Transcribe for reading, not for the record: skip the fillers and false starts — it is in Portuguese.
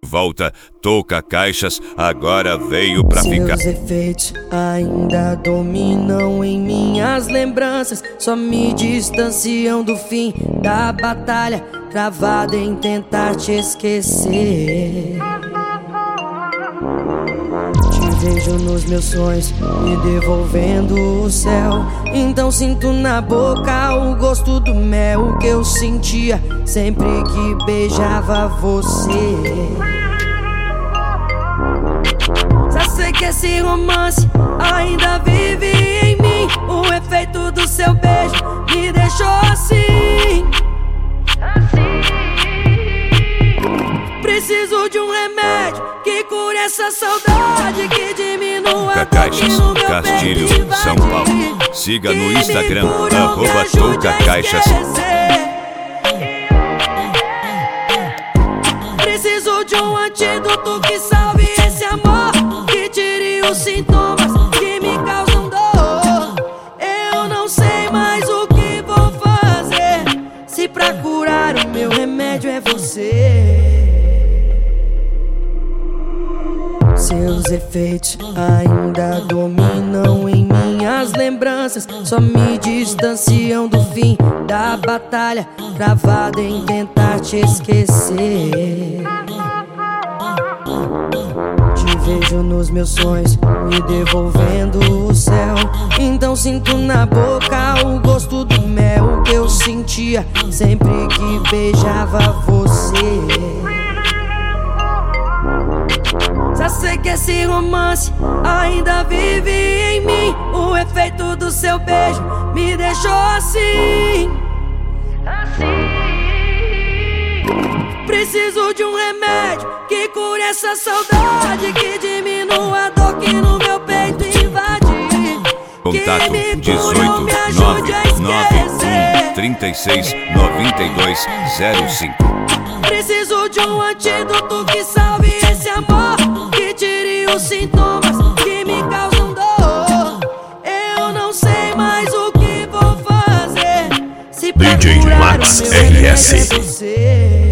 volta, Touca Caixas, agora veio pra ficar. Seus efeitos ainda dominam em minhas lembranças, só me distanciam do fim da batalha, travado em tentar te esquecer. Te vejo nos meus sonhos, me devolvendo o céu. Então sinto na boca o gosto do mel que eu sentia sempre que beijava você. Já sei que esse romance ainda vive em mim. O efeito do seu beijo me deixou assim. Preciso de um remédio que cure essa saudade, que diminua Touca Caixas, Castilho, São Paulo. Siga no Instagram, @Touca Caixas. Preciso de um antídoto que salve esse amor, que tire os sintomas que me causam dor. Eu não sei mais o que vou fazer, se pra curar o meu remédio é você. Seus efeitos ainda dominam em minhas lembranças, só me distanciam do fim da batalha, travado em tentar te esquecer. Te vejo nos meus sonhos, me devolvendo o céu. Então sinto na boca o gosto do mel que eu sentia sempre que beijava você. Já sei que esse romance ainda vive em mim. O efeito do seu beijo me deixou assim. Preciso de um remédio que cure essa saudade, que diminua a dor que no meu peito invade. Contato 18 991 36 92 05. Preciso de um antídoto que salve esse amor, que tire os sintomas que me causam dor. Eu não sei mais o que vou fazer, se pra DJ curar Max o meu remédio é RS. você.